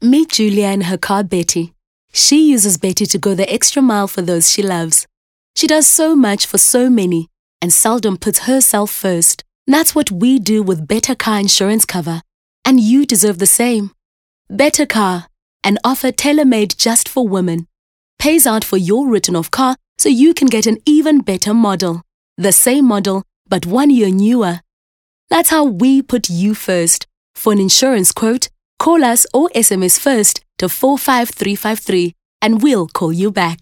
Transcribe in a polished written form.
Meet Julia and her car Betty. She uses Betty to go the extra mile for those she loves. She does so much for so many and seldom puts herself first. That's what we do with Better Car insurance cover. And you deserve the same. Better Car, an offer tailor-made just for women. Pays out for your written-off car so you can get an even better model. The same model, but 1 year newer. That's how we put you first. For an insurance quote, call us or SMS first to 45353 and we'll call you back.